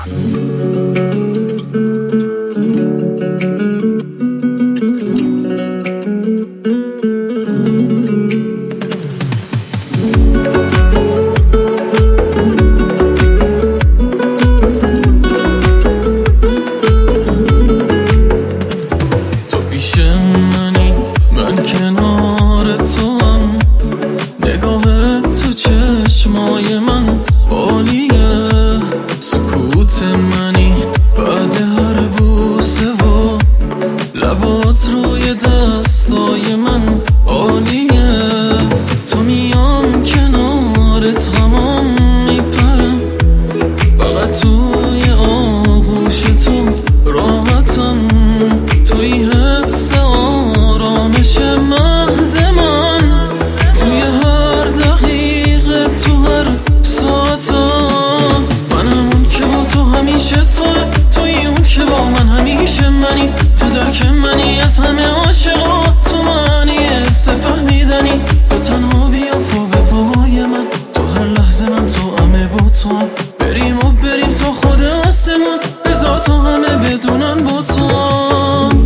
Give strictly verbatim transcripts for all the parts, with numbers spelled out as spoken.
چشمای من عالیه، سکوت منی بعد هر بوسه و لبات روی دستای من عالیه. تو میام کنارت غمام میپرم، فقط توی آغوش تو راحتم، توی حس آرامش محض من، توی هر دقیقه تو هر ساعتم. من همون که با تو همیشه توه، توی اون که با من همیشه منی، تو درک منی از همه عاشقا، تو منی حس فهمیدنی، تو تنها بیا پا به پای من، تو هر لحظه من تو همه با تو هم، بریم و بریم تا خود آسمون، بذار تا همه بدونن با تو هم.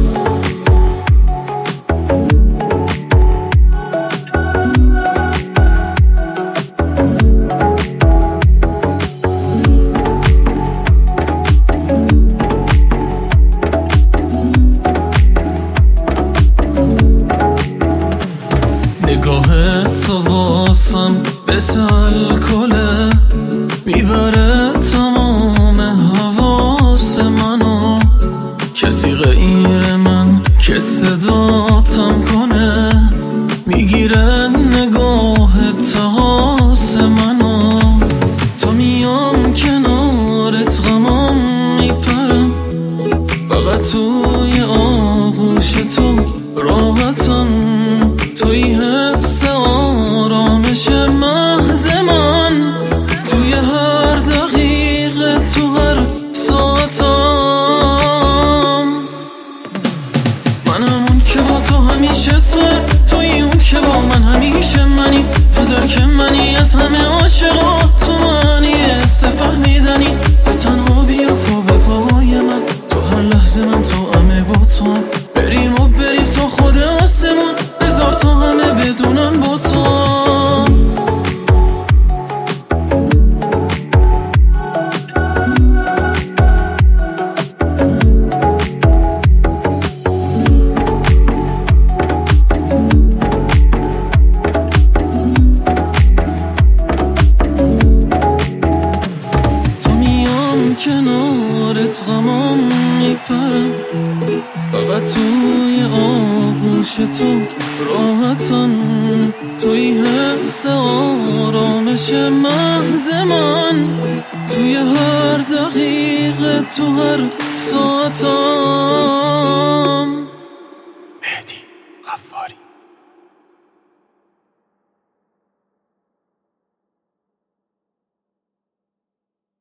نگاهت تو واسم مثل الکله، میبره تمام حواس منو، کسی غیر من که صداتم کنه، میگیره نگاهت حواس منو. تو میام کنارت غمام میپرم، فقط توی آغوش تو راحتم، توی حس آرامش محض من، توی هر دقیقه تو هر ساعتم. من همون که با تو همیشه توه، توی اون که با من همیشه منی، تو درک منی از همه عاشقا، تو منی حس فهمیدنی، تو تنها بیا پا به پای من، تو هر لحظه من تو همه با تو هم، بریم و بریم تا خود آسمون، بذار تا همه بدونن با تو هم. تو میام کنارت غمام میپرم، فقط توی آغوش تو راحتم، توی حس آرامش محض من، توی هر دقیقه تو هر ساعتم. مهدی غفاری.